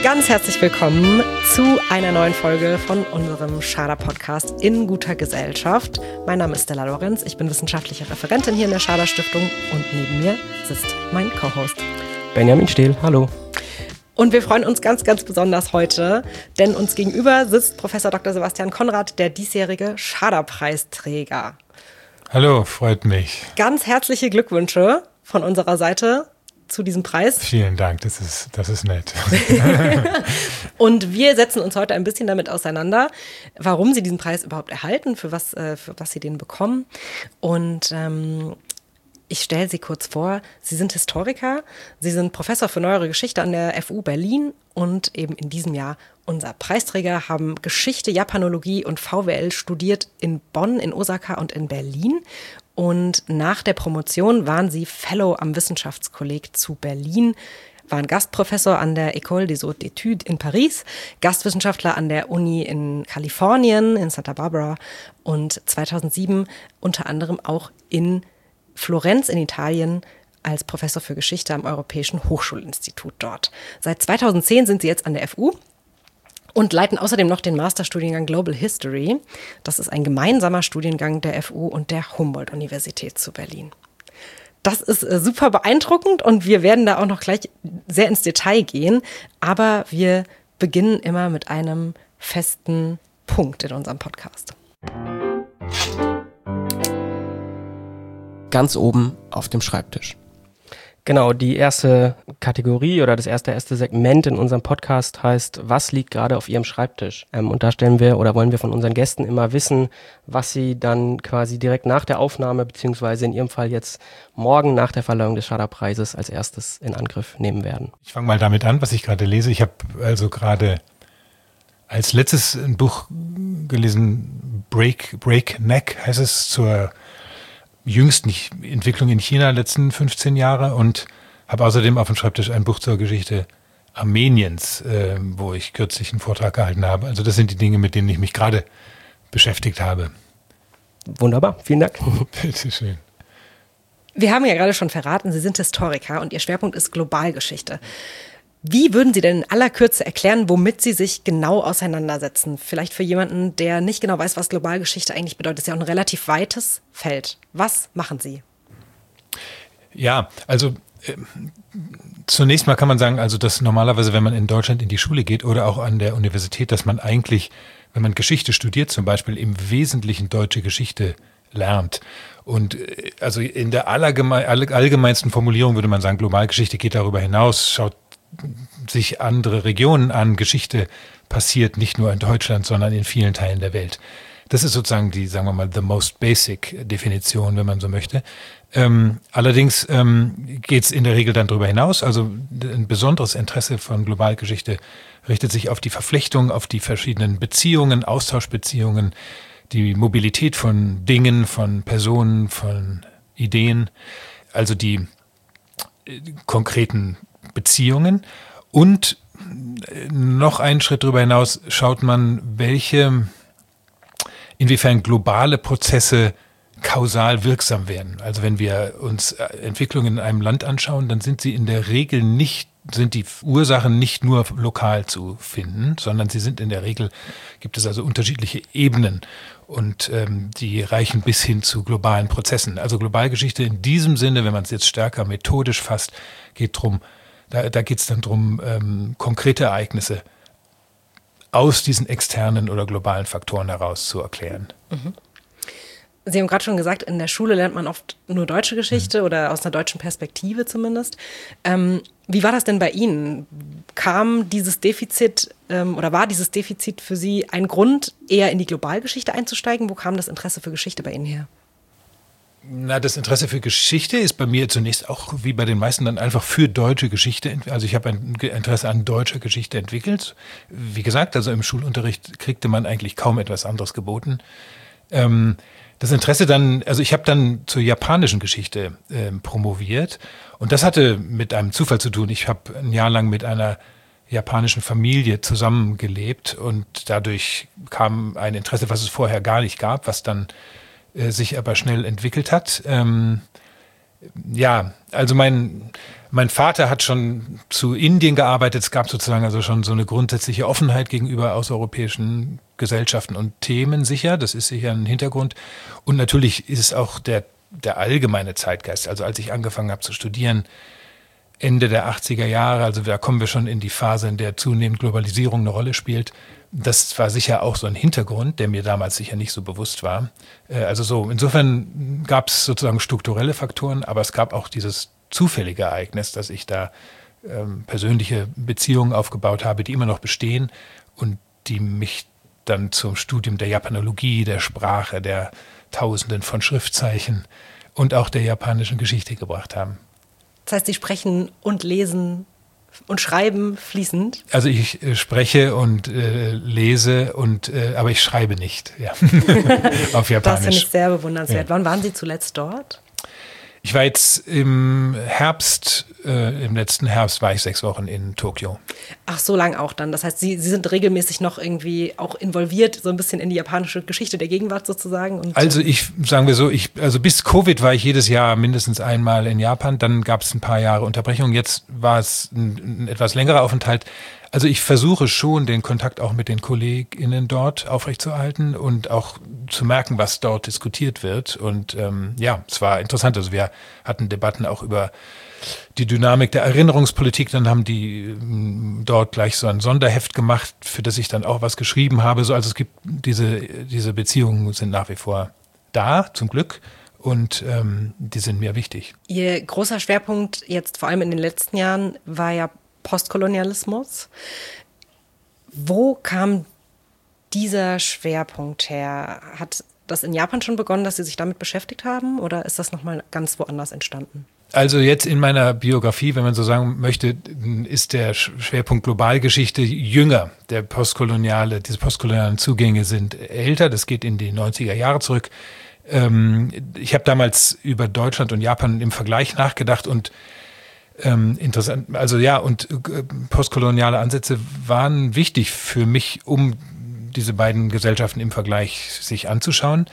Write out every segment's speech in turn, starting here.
Ganz herzlich willkommen zu einer neuen Folge von unserem Schader-Podcast in guter Gesellschaft. Mein Name ist Stella Lorenz, ich bin wissenschaftliche Referentin hier in der Schader-Stiftung und neben mir sitzt mein Co-Host Benjamin Stehl, hallo. Und wir freuen uns ganz, ganz besonders heute, denn uns gegenüber sitzt Professor Dr. Sebastian Konrad, der diesjährige Schader-Preisträger. Hallo, freut mich. Ganz herzliche Glückwünsche von unserer Seite zu diesem Preis. Vielen Dank, das ist nett. Und wir setzen uns heute ein bisschen damit auseinander, warum Sie diesen Preis überhaupt erhalten, für was Sie den bekommen. Und ich stelle Sie kurz vor. Sie sind Historiker, Sie sind Professor für Neuere Geschichte an der FU Berlin und eben in diesem Jahr unser Preisträger, haben Geschichte, Japanologie und VWL studiert in Bonn, in Osaka und in Berlin. Und nach der Promotion waren Sie Fellow am Wissenschaftskolleg zu Berlin, waren Gastprofessor an der École des Hautes Études in Paris, Gastwissenschaftler an der Uni in Kalifornien, in Santa Barbara und 2007 unter anderem auch in Florenz in Italien als Professor für Geschichte am Europäischen Hochschulinstitut dort. Seit 2010 sind Sie jetzt an der FU und leiten außerdem noch den Masterstudiengang Global History. Das ist ein gemeinsamer Studiengang der FU und der Humboldt-Universität zu Berlin. Das ist super beeindruckend und wir werden da auch noch gleich sehr ins Detail gehen. Aber wir beginnen immer mit einem festen Punkt in unserem Podcast. Ganz oben auf dem Schreibtisch. Genau, die erste Kategorie oder das erste Segment in unserem Podcast heißt, was liegt gerade auf Ihrem Schreibtisch? Und da stellen wir oder wollen wir von unseren Gästen immer wissen, was sie dann quasi direkt nach der Aufnahme, beziehungsweise in Ihrem Fall jetzt morgen nach der Verleihung des Schader-Preises als erstes in Angriff nehmen werden. Ich fange mal damit an, was ich gerade lese. Ich habe also gerade als letztes ein Buch gelesen, Breakneck heißt es, zur jüngsten Entwicklung in China letzten 15 Jahre und habe außerdem auf dem Schreibtisch ein Buch zur Geschichte Armeniens, wo ich kürzlich einen Vortrag gehalten habe. Also das sind die Dinge, mit denen ich mich gerade beschäftigt habe. Wunderbar, vielen Dank. Bitte schön. Wir haben ja gerade schon verraten, Sie sind Historiker und Ihr Schwerpunkt ist Globalgeschichte. Wie würden Sie denn in aller Kürze erklären, womit Sie sich genau auseinandersetzen? Vielleicht für jemanden, der nicht genau weiß, was Globalgeschichte eigentlich bedeutet. Das ist ja auch ein relativ weites Feld. Was machen Sie? Ja, also zunächst mal kann man sagen, also dass normalerweise, wenn man in Deutschland in die Schule geht oder auch an der Universität, dass man eigentlich, wenn man Geschichte studiert zum Beispiel, im Wesentlichen deutsche Geschichte lernt. Und also in der allgemeinsten Formulierung würde man sagen, Globalgeschichte geht darüber hinaus, schaut sich andere Regionen an. Geschichte passiert nicht nur in Deutschland, sondern in vielen Teilen der Welt. Das ist sozusagen die, sagen wir mal, the most basic Definition, wenn man so möchte. Allerdings geht es in der Regel dann darüber hinaus. Also ein besonderes Interesse von Globalgeschichte richtet sich auf die Verflechtung, auf die verschiedenen Beziehungen, Austauschbeziehungen, die Mobilität von Dingen, von Personen, von Ideen, also die konkreten Beziehungen. Und noch einen Schritt darüber hinaus schaut man, inwiefern globale Prozesse kausal wirksam werden. Also wenn wir uns Entwicklungen in einem Land anschauen, dann sind sie in der Regel sind die Ursachen nicht nur lokal zu finden, sondern sie sind in der Regel, gibt es also unterschiedliche Ebenen und die reichen bis hin zu globalen Prozessen. Also Globalgeschichte in diesem Sinne, wenn man es jetzt stärker methodisch fasst, geht es dann darum, konkrete Ereignisse aus diesen externen oder globalen Faktoren heraus zu erklären. Mhm. Sie haben gerade schon gesagt, in der Schule lernt man oft nur deutsche Geschichte oder aus einer deutschen Perspektive zumindest. Wie war das denn bei Ihnen? Kam dieses Defizit oder war dieses Defizit für Sie ein Grund, eher in die Globalgeschichte einzusteigen? Wo kam das Interesse für Geschichte bei Ihnen her? Na, das Interesse für Geschichte ist bei mir zunächst auch, wie bei den meisten, dann einfach für deutsche Geschichte. Also ich habe ein Interesse an deutscher Geschichte entwickelt. Wie gesagt, also im Schulunterricht kriegte man eigentlich kaum etwas anderes geboten. Das Interesse dann, also ich habe dann zur japanischen Geschichte promoviert und das hatte mit einem Zufall zu tun. Ich habe ein Jahr lang mit einer japanischen Familie zusammengelebt und dadurch kam ein Interesse, was es vorher gar nicht gab, was dann sich aber schnell entwickelt hat. Ja, also mein Mein Vater hat schon zu Indien gearbeitet. Es gab sozusagen also schon so eine grundsätzliche Offenheit gegenüber außereuropäischen Gesellschaften und Themen sicher. Das ist sicher ein Hintergrund. Und natürlich ist es auch der allgemeine Zeitgeist. Also als ich angefangen habe zu studieren, Ende der 80er Jahre, also da kommen wir schon in die Phase, in der zunehmend Globalisierung eine Rolle spielt. Das war sicher auch so ein Hintergrund, der mir damals sicher nicht so bewusst war. Also so, insofern gab es sozusagen strukturelle Faktoren, aber es gab auch dieses zufällige Ereignis, dass ich da persönliche Beziehungen aufgebaut habe, die immer noch bestehen und die mich dann zum Studium der Japanologie, der Sprache, der Tausenden von Schriftzeichen und auch der japanischen Geschichte gebracht haben. Das heißt, Sie sprechen und lesen und schreiben fließend? Also ich spreche und lese, aber ich schreibe nicht, ja. Auf Japanisch. Das finde ich sehr bewundernswert. Ja. Wann waren Sie zuletzt dort? Ich war jetzt im letzten Herbst war ich 6 Wochen in Tokio. Ach, so lang auch dann. Das heißt, Sie sind regelmäßig noch irgendwie auch involviert, so ein bisschen in die japanische Geschichte der Gegenwart sozusagen? Und also sagen wir so, also bis Covid war ich jedes Jahr mindestens einmal in Japan. Dann gab es ein paar Jahre Unterbrechung. Jetzt war es ein etwas längerer Aufenthalt. Also ich versuche schon, den Kontakt auch mit den KollegInnen dort aufrechtzuerhalten und auch zu merken, was dort diskutiert wird. Und es war interessant. Also wir hatten Debatten auch über die Dynamik der Erinnerungspolitik. Dann haben die dort gleich so ein Sonderheft gemacht, für das ich dann auch was geschrieben habe. Also es gibt diese Beziehungen sind nach wie vor da, zum Glück. Und die sind mir wichtig. Ihr großer Schwerpunkt jetzt vor allem in den letzten Jahren war ja Postkolonialismus. Wo kam dieser Schwerpunkt her? Hat das in Japan schon begonnen, dass Sie sich damit beschäftigt haben, oder ist das nochmal ganz woanders entstanden? Also jetzt in meiner Biografie, wenn man so sagen möchte, ist der Schwerpunkt Globalgeschichte jünger. Diese postkolonialen Zugänge sind älter, das geht in die 90er Jahre zurück. Ich habe damals über Deutschland und Japan im Vergleich nachgedacht und interessant, also ja, und postkoloniale Ansätze waren wichtig für mich, um diese beiden Gesellschaften im Vergleich sich anzuschauen.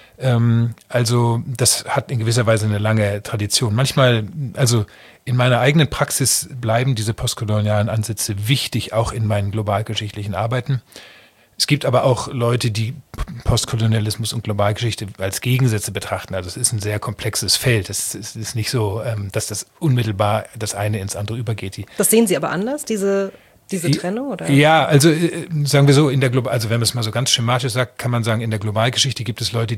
Also das hat in gewisser Weise eine lange Tradition. Manchmal, also in meiner eigenen Praxis bleiben diese postkolonialen Ansätze wichtig, auch in meinen globalgeschichtlichen Arbeiten. Es gibt aber auch Leute, die Postkolonialismus und Globalgeschichte als Gegensätze betrachten. Also es ist ein sehr komplexes Feld. Es ist nicht so, dass das unmittelbar das eine ins andere übergeht. Das sehen Sie aber anders, diese Trennung? Oder? Ja, also sagen wir so, also wenn man es mal so ganz schematisch sagt, kann man sagen, in der Globalgeschichte gibt es Leute,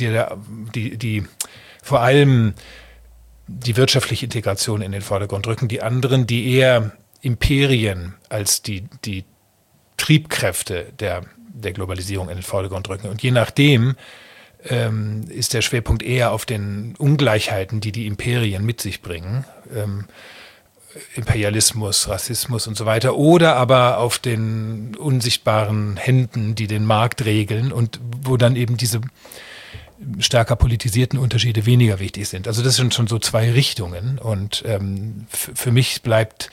die vor allem die wirtschaftliche Integration in den Vordergrund rücken. Die anderen, die eher Imperien als die Triebkräfte der Globalisierung in den Vordergrund rücken. Und je nachdem ist der Schwerpunkt eher auf den Ungleichheiten, die die Imperien mit sich bringen, Imperialismus, Rassismus und so weiter, oder aber auf den unsichtbaren Händen, die den Markt regeln und wo dann eben diese stärker politisierten Unterschiede weniger wichtig sind. Also das sind schon so zwei Richtungen und für mich bleibt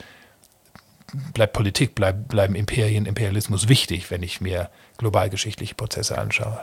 Politik, bleiben Imperien, Imperialismus wichtig, wenn ich mir globalgeschichtliche Prozesse anschaue.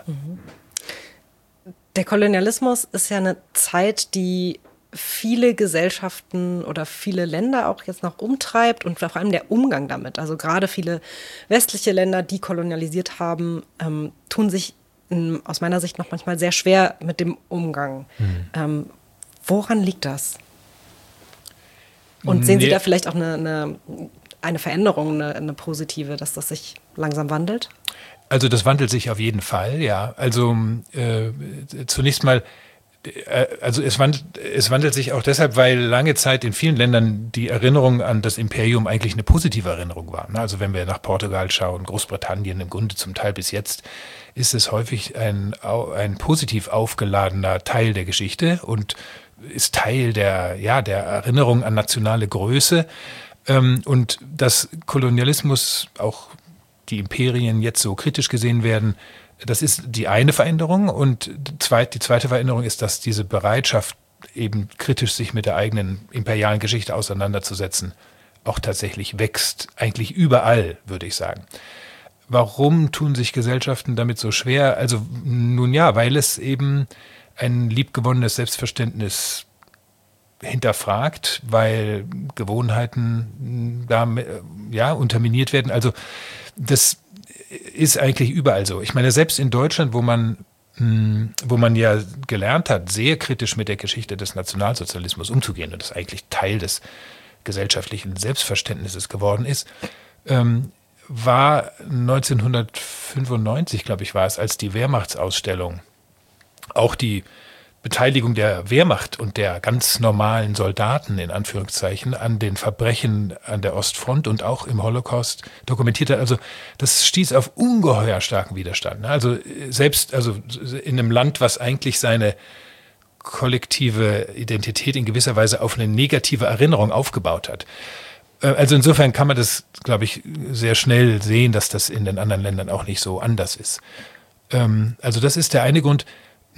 Der Kolonialismus ist ja eine Zeit, die viele Gesellschaften oder viele Länder auch jetzt noch umtreibt und vor allem der Umgang damit. Also gerade viele westliche Länder, die kolonialisiert haben, tun sich aus meiner Sicht noch manchmal sehr schwer mit dem Umgang. Woran liegt das? Und sehen Sie da vielleicht auch eine Veränderung, eine positive, dass das sich langsam wandelt? Also das wandelt sich auf jeden Fall, ja. Also zunächst mal, also es wandelt sich auch deshalb, weil lange Zeit in vielen Ländern die Erinnerung an das Imperium eigentlich eine positive Erinnerung war. Also wenn wir nach Portugal schauen, Großbritannien im Grunde zum Teil bis jetzt, ist es häufig ein positiv aufgeladener Teil der Geschichte und ist Teil der Erinnerung an nationale Größe. Und dass Kolonialismus, auch die Imperien jetzt so kritisch gesehen werden, das ist die eine Veränderung. Und die zweite Veränderung ist, dass diese Bereitschaft, eben kritisch sich mit der eigenen imperialen Geschichte auseinanderzusetzen, auch tatsächlich wächst. Eigentlich überall, würde ich sagen. Warum tun sich Gesellschaften damit so schwer? Also nun ja, weil es eben ein liebgewonnenes Selbstverständnis hinterfragt, weil Gewohnheiten da unterminiert werden. Also das ist eigentlich überall so. Ich meine, selbst in Deutschland, wo man ja gelernt hat, sehr kritisch mit der Geschichte des Nationalsozialismus umzugehen und das eigentlich Teil des gesellschaftlichen Selbstverständnisses geworden ist, war 1995, glaube ich, war es, als die Wehrmachtsausstellung auch die Beteiligung der Wehrmacht und der ganz normalen Soldaten in Anführungszeichen an den Verbrechen an der Ostfront und auch im Holocaust dokumentiert hat. Also das stieß auf ungeheuer starken Widerstand. Also selbst in einem Land, was eigentlich seine kollektive Identität in gewisser Weise auf eine negative Erinnerung aufgebaut hat. Also insofern kann man das, glaube ich, sehr schnell sehen, dass das in den anderen Ländern auch nicht so anders ist. Also das ist der eine Grund.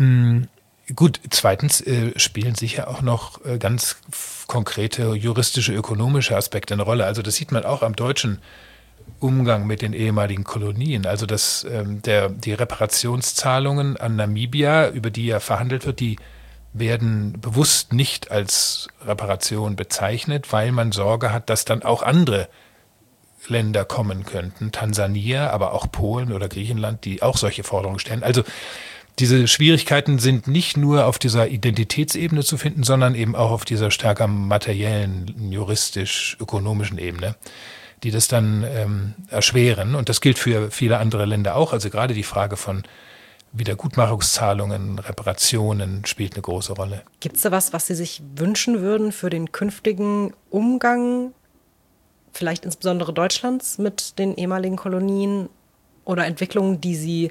Gut, zweitens spielen sicher auch noch ganz konkrete juristische, ökonomische Aspekte eine Rolle. Also das sieht man auch am deutschen Umgang mit den ehemaligen Kolonien. Also dass die Reparationszahlungen an Namibia, über die ja verhandelt wird, die werden bewusst nicht als Reparation bezeichnet, weil man Sorge hat, dass dann auch andere Länder kommen könnten, Tansania, aber auch Polen oder Griechenland, die auch solche Forderungen stellen. Also diese Schwierigkeiten sind nicht nur auf dieser Identitätsebene zu finden, sondern eben auch auf dieser stärker materiellen, juristisch-ökonomischen Ebene, die das dann erschweren. Und das gilt für viele andere Länder auch. Also gerade die Frage von Wiedergutmachungszahlungen, Reparationen spielt eine große Rolle. Gibt es da was Sie sich wünschen würden für den künftigen Umgang, vielleicht insbesondere Deutschlands, mit den ehemaligen Kolonien oder Entwicklungen, die Sie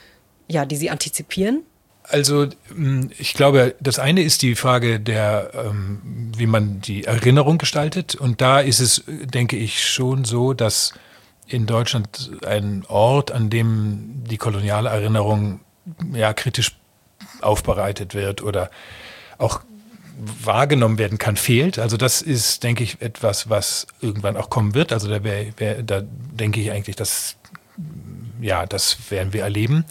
antizipieren? Also ich glaube, das eine ist die Frage wie man die Erinnerung gestaltet. Und da ist es, denke ich, schon so, dass in Deutschland ein Ort, an dem die koloniale Erinnerung kritisch aufbereitet wird oder auch wahrgenommen werden kann, fehlt. Also das ist, denke ich, etwas, was irgendwann auch kommen wird. Also da denke ich eigentlich, das werden wir erleben.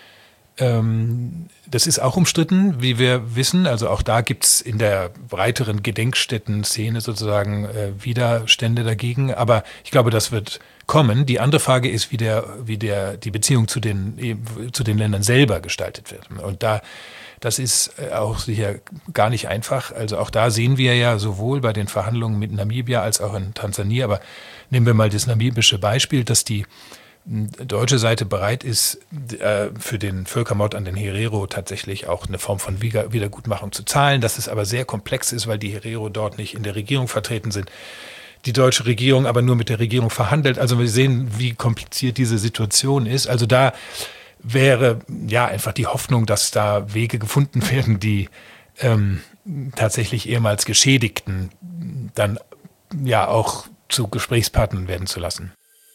Das ist auch umstritten, wie wir wissen. Also auch da gibt es in der breiteren Gedenkstätten-Szene sozusagen Widerstände dagegen. Aber ich glaube, das wird kommen. Die andere Frage ist, wie die Beziehung zu den Ländern selber gestaltet wird. Und das ist auch sicher gar nicht einfach. Also auch da sehen wir ja sowohl bei den Verhandlungen mit Namibia als auch in Tansania. Aber nehmen wir mal das namibische Beispiel, dass die deutsche Seite bereit ist, für den Völkermord an den Herero tatsächlich auch eine Form von Wiedergutmachung zu zahlen, dass es aber sehr komplex ist, weil die Herero dort nicht in der Regierung vertreten sind. Die deutsche Regierung aber nur mit der Regierung verhandelt. Also wir sehen, wie kompliziert diese Situation ist. Also da wäre einfach die Hoffnung, dass da Wege gefunden werden, die tatsächlich ehemals Geschädigten dann auch zu Gesprächspartnern werden zu lassen.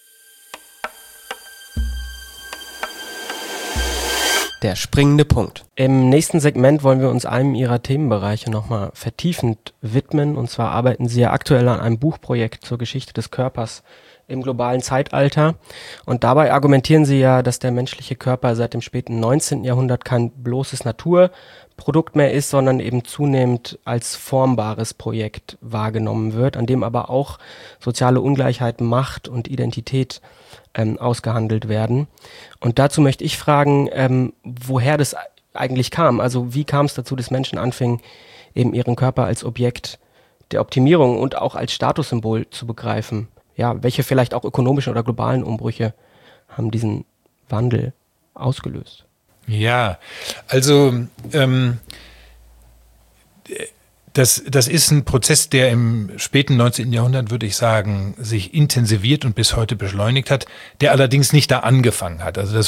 Der springende Punkt. Im nächsten Segment wollen wir uns einem Ihrer Themenbereiche nochmal vertiefend widmen. Und zwar arbeiten Sie ja aktuell an einem Buchprojekt zur Geschichte des Körpers im globalen Zeitalter. Und dabei argumentieren Sie ja, dass der menschliche Körper seit dem späten 19. Jahrhundert kein bloßes Naturprodukt mehr ist, sondern eben zunehmend als formbares Projekt wahrgenommen wird, an dem aber auch soziale Ungleichheit, Macht und Identität ausgehandelt werden. Und dazu möchte ich fragen, woher das eigentlich kam. Also wie kam es dazu, dass Menschen anfingen, eben ihren Körper als Objekt der Optimierung und auch als Statussymbol zu begreifen? Ja, welche vielleicht auch ökonomischen oder globalen Umbrüche haben diesen Wandel ausgelöst? Ja, also das ist ein Prozess, der im späten 19. Jahrhundert, würde ich sagen, sich intensiviert und bis heute beschleunigt hat, der allerdings nicht da angefangen hat. Also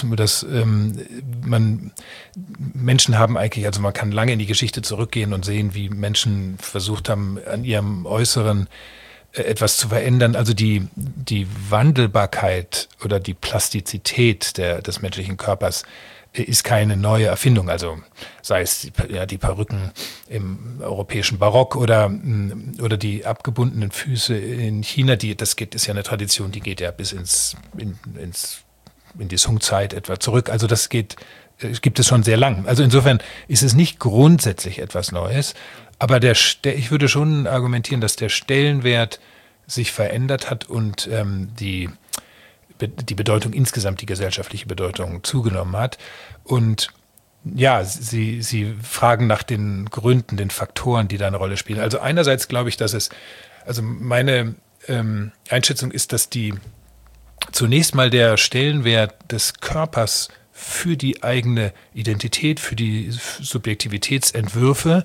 Menschen haben eigentlich, also man kann lange in die Geschichte zurückgehen und sehen, wie Menschen versucht haben, an ihrem Äußeren etwas zu verändern. Also die Wandelbarkeit oder die Plastizität des menschlichen Körpers ist keine neue Erfindung. Also sei es die Perücken im europäischen Barock oder die abgebundenen Füße in China. Ist ja eine Tradition, die geht ja bis in die Sung-Zeit etwa zurück. Also gibt es schon sehr lang. Also insofern ist es nicht grundsätzlich etwas Neues. Aber ich würde schon argumentieren, dass der Stellenwert sich verändert hat und die Bedeutung insgesamt, die gesellschaftliche Bedeutung zugenommen hat. Und ja, Sie fragen nach den Gründen, den Faktoren, die da eine Rolle spielen. Also einerseits glaube ich, also meine Einschätzung ist, dass zunächst mal der Stellenwert des Körpers für die eigene Identität, für die Subjektivitätsentwürfe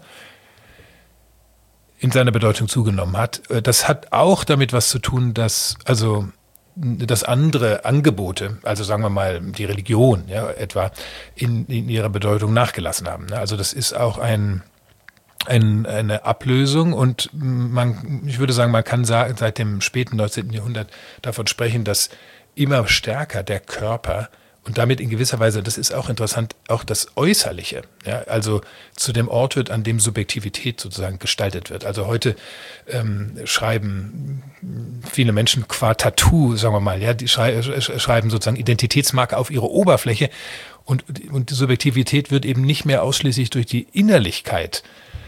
in seiner Bedeutung zugenommen hat. Das hat auch damit was zu tun, dass andere Angebote, also sagen wir mal die Religion, ja, etwa in ihrer Bedeutung nachgelassen haben. Also das ist auch eine Ablösung und ich würde sagen, man kann seit dem späten 19. Jahrhundert davon sprechen, dass immer stärker der Körper und damit in gewisser Weise, das ist auch interessant, auch das Äußerliche, ja, also zu dem Ort wird, an dem Subjektivität sozusagen gestaltet wird. Also heute schreiben viele Menschen qua Tattoo, sagen wir mal, ja, die schreiben sozusagen Identitätsmarke auf ihre Oberfläche und die Subjektivität wird eben nicht mehr ausschließlich durch die Innerlichkeit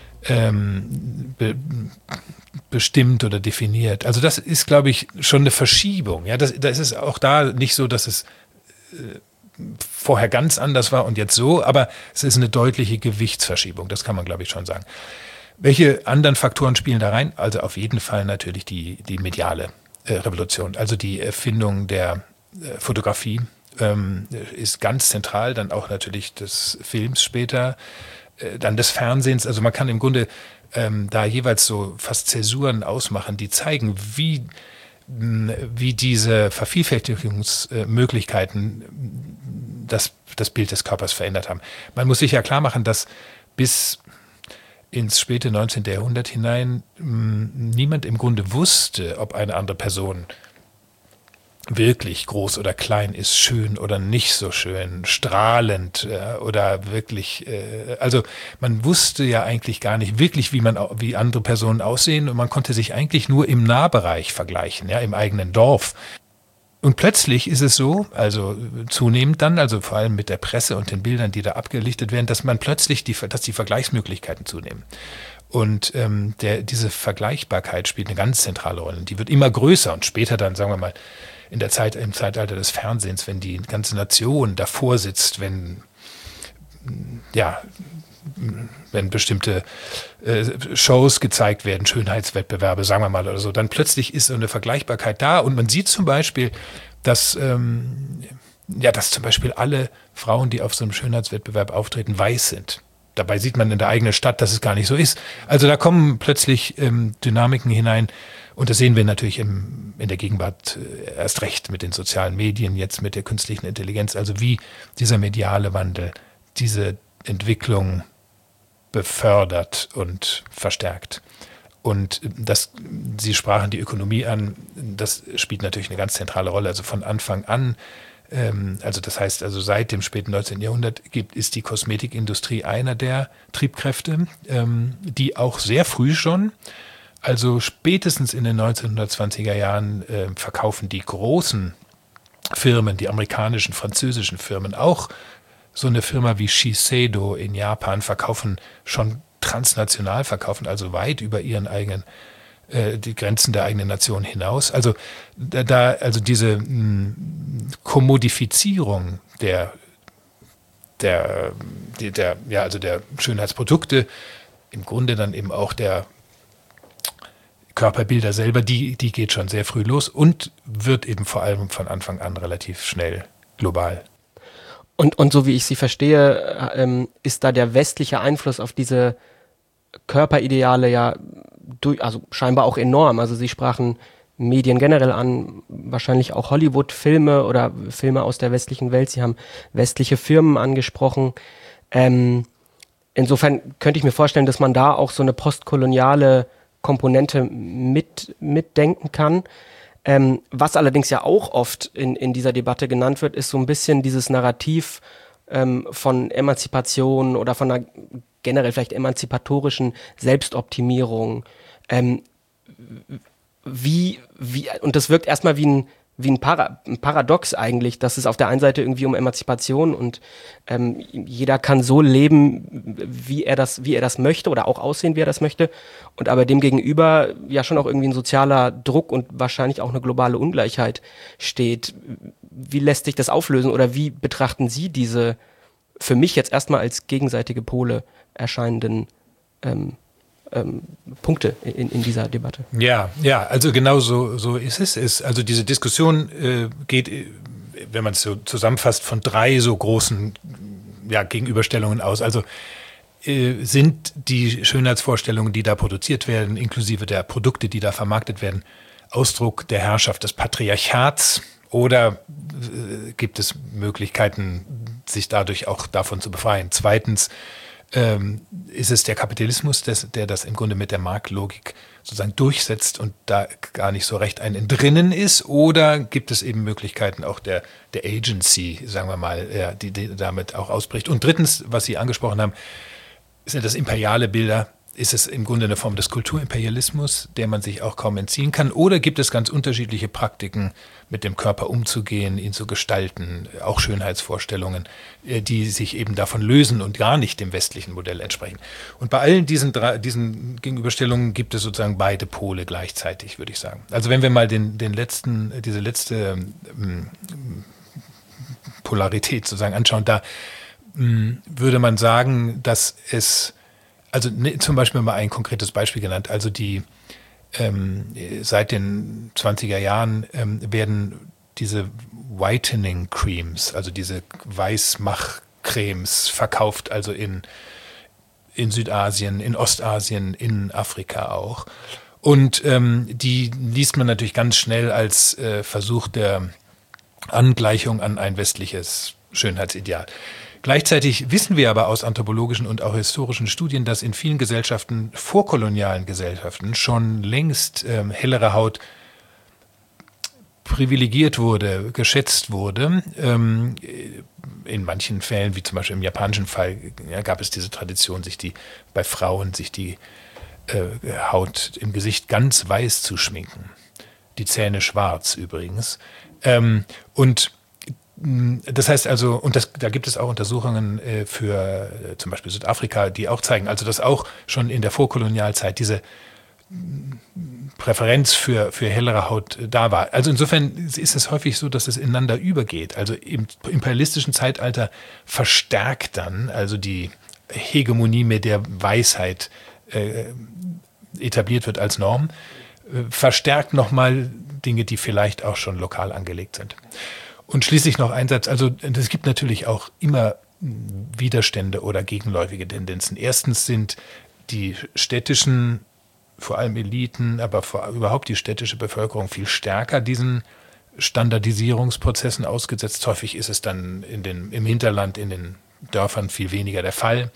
bestimmt oder definiert. Also das ist, glaube ich, schon eine Verschiebung. Ja, das ist auch da nicht so, dass es vorher ganz anders war und jetzt so, aber es ist eine deutliche Gewichtsverschiebung, das kann man, glaube ich, schon sagen. Welche anderen Faktoren spielen da rein? Also auf jeden Fall natürlich die mediale Revolution, also die Erfindung der Fotografie ist ganz zentral, dann auch natürlich des Films später, dann des Fernsehens, also man kann im Grunde da jeweils so fast Zäsuren ausmachen, die zeigen, wie diese Vervielfältigungsmöglichkeiten das Bild des Körpers verändert haben. Man muss sich ja klar machen, dass bis ins späte 19. Jahrhundert hinein niemand im Grunde wusste, ob eine andere Person wirklich groß oder klein ist, schön oder nicht so schön, strahlend oder wirklich, also man wusste ja eigentlich gar nicht wirklich, wie andere Personen aussehen und man konnte sich eigentlich nur im Nahbereich vergleichen, ja, im eigenen Dorf. Und plötzlich ist es so, also zunehmend dann, also vor allem mit der Presse und den Bildern, die da abgelichtet werden, dass man plötzlich dass die Vergleichsmöglichkeiten zunehmen. Und diese Vergleichbarkeit spielt eine ganz zentrale Rolle. Die wird immer größer und später dann, sagen wir mal, im Zeitalter des Fernsehens, wenn die ganze Nation davor sitzt, wenn bestimmte Shows gezeigt werden, Schönheitswettbewerbe, sagen wir mal oder so, dann plötzlich ist so eine Vergleichbarkeit da und man sieht zum Beispiel, dass zum Beispiel alle Frauen, die auf so einem Schönheitswettbewerb auftreten, weiß sind. Dabei sieht man in der eigenen Stadt, dass es gar nicht so ist. Also da kommen plötzlich Dynamiken hinein und das sehen wir natürlich in der Gegenwart erst recht mit den sozialen Medien, jetzt mit der künstlichen Intelligenz, also wie dieser mediale Wandel diese Entwicklung befördert und verstärkt. Und Sie sprachen die Ökonomie an, das spielt natürlich eine ganz zentrale Rolle. Also von Anfang an, also das heißt, also seit dem späten 19. Jahrhundert ist die Kosmetikindustrie einer der Triebkräfte, die auch sehr früh schon, also spätestens in den 1920er Jahren verkaufen die großen Firmen, die amerikanischen, französischen Firmen, auch so eine Firma wie Shiseido in Japan verkaufen schon transnational, verkaufen also weit über ihren eigenen die Grenzen der eigenen Nation hinaus. Also diese Kommodifizierung der Schönheitsprodukte, im Grunde dann eben auch der Körperbilder selber, die geht schon sehr früh los und wird eben vor allem von Anfang an relativ schnell global. Und so wie ich Sie verstehe, ist da der westliche Einfluss auf diese Körperideale ja also scheinbar auch enorm. Also Sie sprachen Medien generell an, wahrscheinlich auch Hollywood-Filme oder Filme aus der westlichen Welt. Sie haben westliche Firmen angesprochen. Insofern könnte ich mir vorstellen, dass man da auch so eine postkoloniale Komponente mitdenken kann. Was allerdings ja auch oft in dieser Debatte genannt wird, ist so ein bisschen dieses Narrativ von Emanzipation oder von einer generell vielleicht emanzipatorischen Selbstoptimierung. Und das wirkt erstmal wie wie ein Paradox eigentlich, dass es auf der einen Seite irgendwie um Emanzipation und jeder kann so leben, wie er das möchte oder auch aussehen, wie er das möchte, und aber dem gegenüber ja schon auch irgendwie ein sozialer Druck und wahrscheinlich auch eine globale Ungleichheit steht. Wie lässt sich das auflösen oder wie betrachten Sie diese für mich jetzt erstmal als gegenseitige Pole erscheinenden Punkte in dieser Debatte? Ja, also genau so ist es. Also diese Diskussion geht, wenn man es so zusammenfasst, von 3 so großen Gegenüberstellungen aus. Also sind die Schönheitsvorstellungen, die da produziert werden, inklusive der Produkte, die da vermarktet werden, Ausdruck der Herrschaft des Patriarchats, oder gibt es Möglichkeiten, sich dadurch auch davon zu befreien? Zweitens, ist es der Kapitalismus, der das im Grunde mit der Marktlogik sozusagen durchsetzt und da gar nicht so recht ein Entrinnen ist? Oder gibt es eben Möglichkeiten auch der Agency, sagen wir mal, die damit auch ausbricht? Und drittens, was Sie angesprochen haben, sind das imperiale Bilder. Ist es im Grunde eine Form des Kulturimperialismus, der man sich auch kaum entziehen kann? Oder gibt es ganz unterschiedliche Praktiken, mit dem Körper umzugehen, ihn zu gestalten, auch Schönheitsvorstellungen, die sich eben davon lösen und gar nicht dem westlichen Modell entsprechen? Und bei allen diesen Gegenüberstellungen gibt es sozusagen beide Pole gleichzeitig, würde ich sagen. Also wenn wir mal diese letzte Polarität sozusagen anschauen, da würde man sagen, dass es, also zum Beispiel mal ein konkretes Beispiel genannt, also die seit den 20er Jahren werden diese Whitening Creams, also diese Weißmachcremes verkauft, also in Südasien, in Ostasien, in Afrika auch. Und die liest man natürlich ganz schnell als Versuch der Angleichung an ein westliches Schönheitsideal. Gleichzeitig wissen wir aber aus anthropologischen und auch historischen Studien, dass in vielen Gesellschaften, vorkolonialen Gesellschaften, schon längst hellere Haut privilegiert wurde, geschätzt wurde. In manchen Fällen, wie zum Beispiel im japanischen Fall, gab es diese Tradition, bei Frauen sich die Haut im Gesicht ganz weiß zu schminken. Die Zähne schwarz übrigens. Und das heißt also, und da gibt es auch Untersuchungen für zum Beispiel Südafrika, die auch zeigen, also dass auch schon in der Vorkolonialzeit diese Präferenz für hellere Haut da war. Also insofern ist es häufig so, dass es ineinander übergeht. Also im imperialistischen Zeitalter verstärkt dann also die Hegemonie, mit der Weisheit etabliert wird als Norm, verstärkt nochmal Dinge, die vielleicht auch schon lokal angelegt sind. Und schließlich noch ein Satz, also es gibt natürlich auch immer Widerstände oder gegenläufige Tendenzen. Erstens sind die städtischen, vor allem Eliten, aber überhaupt die städtische Bevölkerung viel stärker diesen Standardisierungsprozessen ausgesetzt. Häufig ist es dann im Hinterland, in den Dörfern viel weniger der Fall.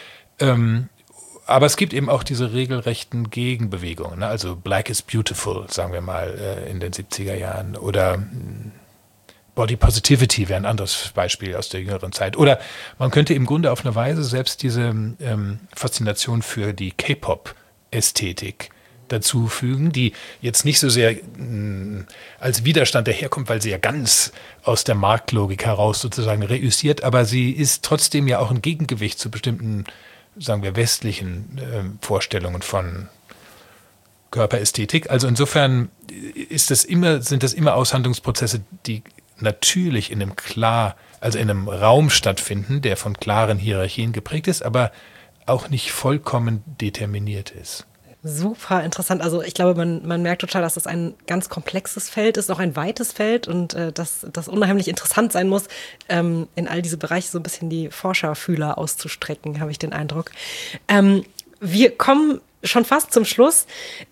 Aber es gibt eben auch diese regelrechten Gegenbewegungen, ne? Also Black is Beautiful, sagen wir mal, in den 70er Jahren, oder Body Positivity wäre ein anderes Beispiel aus der jüngeren Zeit. Oder man könnte im Grunde auf eine Weise selbst diese Faszination für die K-Pop-Ästhetik dazu fügen, die jetzt nicht so sehr als Widerstand daherkommt, weil sie ja ganz aus der Marktlogik heraus sozusagen reüssiert, aber sie ist trotzdem ja auch ein Gegengewicht zu bestimmten, sagen wir, westlichen Vorstellungen von Körperästhetik. Also insofern sind das immer Aushandlungsprozesse, die natürlich in einem Raum stattfinden, der von klaren Hierarchien geprägt ist, aber auch nicht vollkommen determiniert ist. Super interessant. Also ich glaube, man merkt total, dass das ein ganz komplexes Feld ist, auch ein weites Feld, und dass das unheimlich interessant sein muss, in all diese Bereiche so ein bisschen die Forscherfühler auszustrecken, habe ich den Eindruck. Wir kommen schon fast zum Schluss.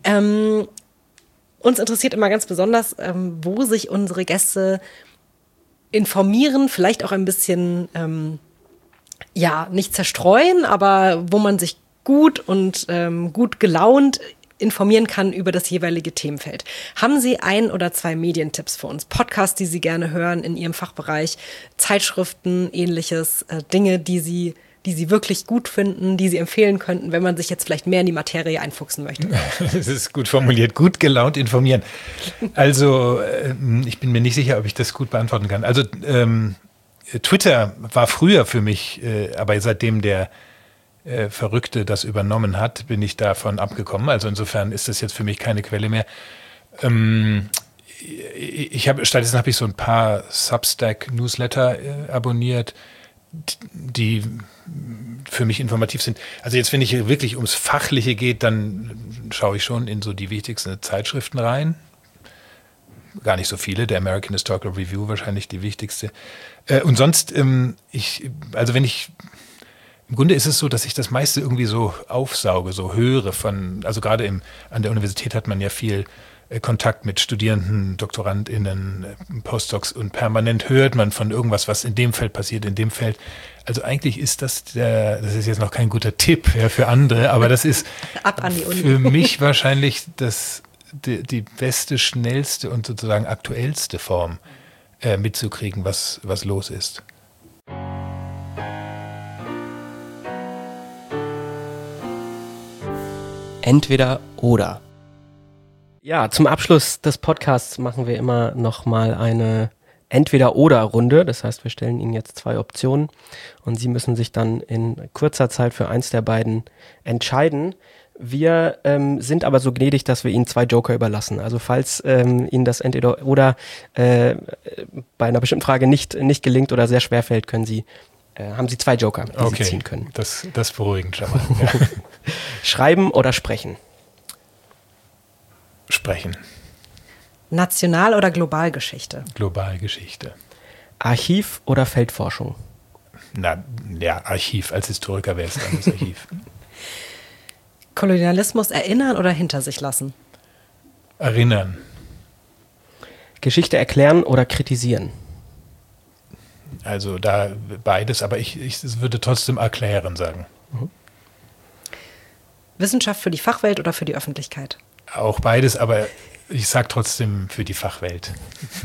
Uns interessiert immer ganz besonders, wo sich unsere Gäste informieren, vielleicht auch ein bisschen, nicht zerstreuen, aber wo man sich gut und gut gelaunt informieren kann über das jeweilige Themenfeld. Haben Sie 1 oder 2 Medientipps für uns? Podcasts, die Sie gerne hören in Ihrem Fachbereich, Zeitschriften, ähnliches, Dinge, die Sie die Sie wirklich gut finden, die Sie empfehlen könnten, wenn man sich jetzt vielleicht mehr in die Materie einfuchsen möchte? Das ist gut formuliert. Gut gelaunt informieren. Also, ich bin mir nicht sicher, ob ich das gut beantworten kann. Also, Twitter war früher für mich, aber seitdem der Verrückte das übernommen hat, bin ich davon abgekommen. Also insofern ist das jetzt für mich keine Quelle mehr. Stattdessen habe ich so ein paar Substack-Newsletter abonniert, die für mich informativ sind. Also jetzt, wenn es wirklich ums Fachliche geht, dann schaue ich schon in so die wichtigsten Zeitschriften rein. Gar nicht so viele, der American Historical Review wahrscheinlich die wichtigste. Und sonst, im Grunde ist es so, dass ich das meiste irgendwie so aufsauge, so höre also gerade an der Universität hat man ja viel Kontakt mit Studierenden, DoktorandInnen, Postdocs und permanent hört man von irgendwas, was in dem Feld passiert, in dem Feld. Also eigentlich ist das ist jetzt noch kein guter Tipp für andere, aber das ist ab an die Uni. Für mich wahrscheinlich die beste, schnellste und sozusagen aktuellste Form mitzukriegen, was los ist. Entweder oder. Ja, zum Abschluss des Podcasts machen wir immer noch mal eine Entweder-oder-Runde. Das heißt, wir stellen Ihnen jetzt 2 Optionen und Sie müssen sich dann in kurzer Zeit für eins der beiden entscheiden. Wir sind aber so gnädig, dass wir Ihnen 2 Joker überlassen. Also falls Ihnen das Entweder-oder bei einer bestimmten Frage nicht gelingt oder sehr schwer fällt, haben Sie 2 Joker, die Sie ziehen können. Das beruhigend schon mal. Ja. Schreiben oder sprechen? Sprechen. National- oder Globalgeschichte? Globalgeschichte. Archiv oder Feldforschung? Archiv. Als Historiker wäre es dann das Archiv. Kolonialismus erinnern oder hinter sich lassen? Erinnern. Geschichte erklären oder kritisieren? Also da beides, aber ich würde trotzdem erklären sagen. Mhm. Wissenschaft für die Fachwelt oder für die Öffentlichkeit? Auch beides, aber ich sage trotzdem für die Fachwelt.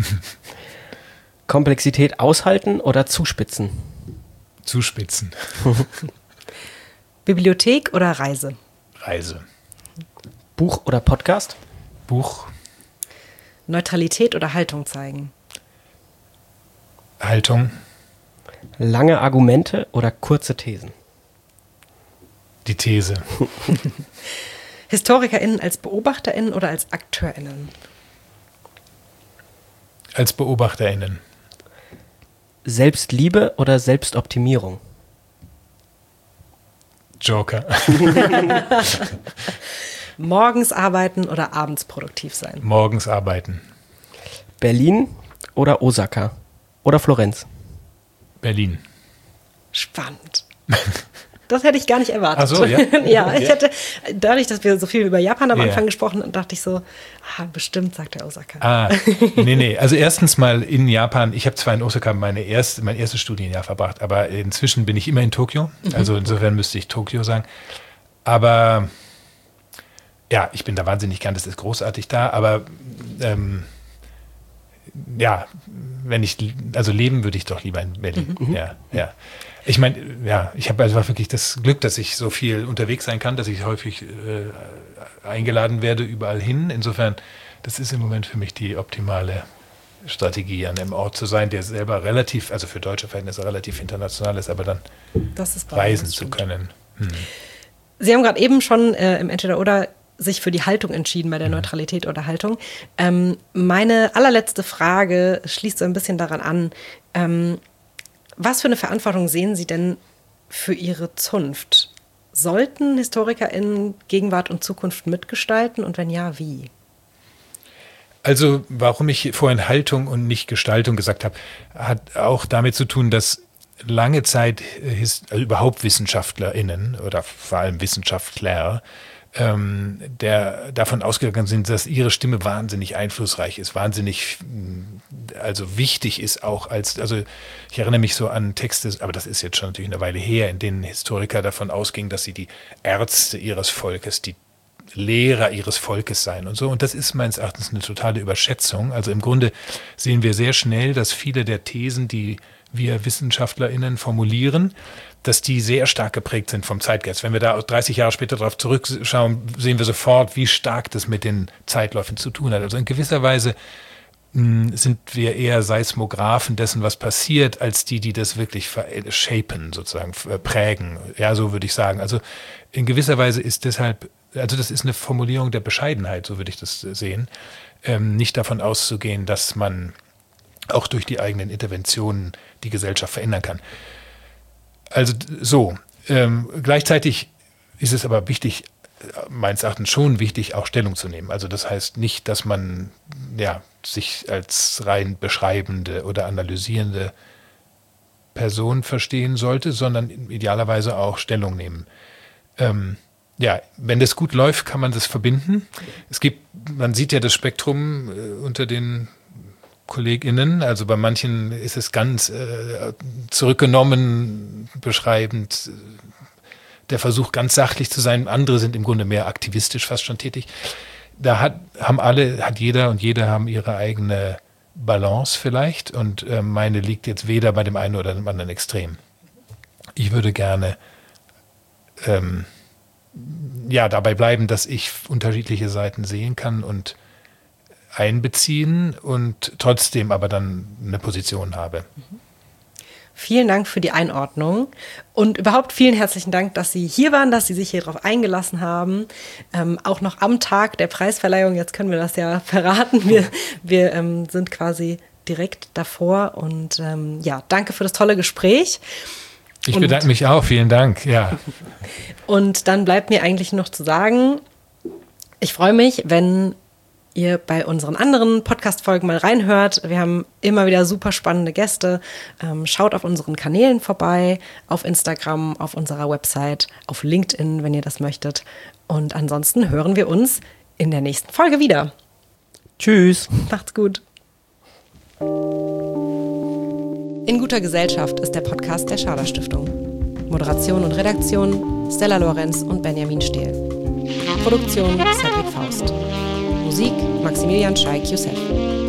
Komplexität aushalten oder zuspitzen? Zuspitzen. Bibliothek oder Reise? Reise. Buch oder Podcast? Buch. Neutralität oder Haltung zeigen? Haltung. Lange Argumente oder kurze Thesen? Die These. HistorikerInnen als BeobachterInnen oder als AkteurInnen? Als BeobachterInnen. Selbstliebe oder Selbstoptimierung? Joker. Morgens arbeiten oder abends produktiv sein? Morgens arbeiten. Berlin oder Osaka? Oder Florenz? Berlin. Spannend. Das hätte ich gar nicht erwartet. Ach so, ja? Ja, ich hätte, dadurch, dass wir so viel über Japan am Anfang gesprochen haben, dachte ich so, bestimmt, sagt der Osaka. Nee. Also erstens mal in Japan, ich habe zwar in Osaka mein erstes Studienjahr verbracht, aber inzwischen bin ich immer in Tokio. Also insofern müsste ich Tokio sagen. Aber ja, ich bin da wahnsinnig gern, das ist großartig da, aber leben würde ich doch lieber in Berlin. Ja. Ich meine, ich habe also wirklich das Glück, dass ich so viel unterwegs sein kann, dass ich häufig eingeladen werde überall hin. Insofern, das ist im Moment für mich die optimale Strategie, an einem Ort zu sein, der selber relativ, also für deutsche Verhältnisse relativ international ist, aber dann reisen zu können. Sie haben gerade eben schon im Entweder-oder sich für die Haltung entschieden bei der Neutralität oder Haltung. Meine allerletzte Frage schließt so ein bisschen daran an. Was für eine Verantwortung sehen Sie denn für Ihre Zunft? Sollten HistorikerInnen Gegenwart und Zukunft mitgestalten und wenn ja, wie? Also warum ich vorhin Haltung und nicht Gestaltung gesagt habe, hat auch damit zu tun, dass lange Zeit überhaupt WissenschaftlerInnen oder vor allem Wissenschaftler der davon ausgegangen sind, dass ihre Stimme wahnsinnig einflussreich ist, wahnsinnig wichtig ist auch also ich erinnere mich so an Texte, aber das ist jetzt schon natürlich eine Weile her, in denen Historiker davon ausgingen, dass sie die Ärzte ihres Volkes, die Lehrer ihres Volkes sein und so. Und das ist meines Erachtens eine totale Überschätzung. Also im Grunde sehen wir sehr schnell, dass viele der Thesen, die wir WissenschaftlerInnen formulieren, dass die sehr stark geprägt sind vom Zeitgeist. Wenn wir da 30 Jahre später darauf zurückschauen, sehen wir sofort, wie stark das mit den Zeitläufen zu tun hat. Also in gewisser Weise sind wir eher Seismographen dessen, was passiert, als die das wirklich shapen, sozusagen, prägen. Ja, so würde ich sagen. Also in gewisser Weise ist deshalb, also das ist eine Formulierung der Bescheidenheit, so würde ich das sehen, nicht davon auszugehen, dass man auch durch die eigenen Interventionen die Gesellschaft verändern kann. Also so, gleichzeitig ist es aber wichtig, meines Erachtens schon wichtig, auch Stellung zu nehmen. Also das heißt nicht, dass man sich als rein beschreibende oder analysierende Person verstehen sollte, sondern idealerweise auch Stellung nehmen. Wenn das gut läuft, kann man das verbinden. Man sieht ja das Spektrum unter den KollegInnen, also bei manchen ist es ganz zurückgenommen, beschreibend, der Versuch ganz sachlich zu sein, andere sind im Grunde mehr aktivistisch fast schon tätig. Da hat jeder und jede haben ihre eigene Balance vielleicht und meine liegt jetzt weder bei dem einen oder dem anderen Extrem. Ich würde gerne dabei bleiben, dass ich unterschiedliche Seiten sehen kann und einbeziehen und trotzdem aber dann eine Position habe. Vielen Dank für die Einordnung und überhaupt vielen herzlichen Dank, dass Sie hier waren, dass Sie sich hier drauf eingelassen haben. Auch noch am Tag der Preisverleihung, jetzt können wir das ja verraten, wir sind quasi direkt davor und danke für das tolle Gespräch. Ich bedanke mich auch, vielen Dank. Ja. Und dann bleibt mir eigentlich noch zu sagen, ich freue mich, wenn ihr bei unseren anderen Podcast-Folgen mal reinhört. Wir haben immer wieder super spannende Gäste. Schaut auf unseren Kanälen vorbei, auf Instagram, auf unserer Website, auf LinkedIn, wenn ihr das möchtet. Und ansonsten hören wir uns in der nächsten Folge wieder. Tschüss. Macht's gut. In guter Gesellschaft ist der Podcast der Schader Stiftung. Moderation und Redaktion Stella Lorenz und Benjamin Stehl. Produktion Cedric Faust. Musik Maximilian Scheik-Youssef.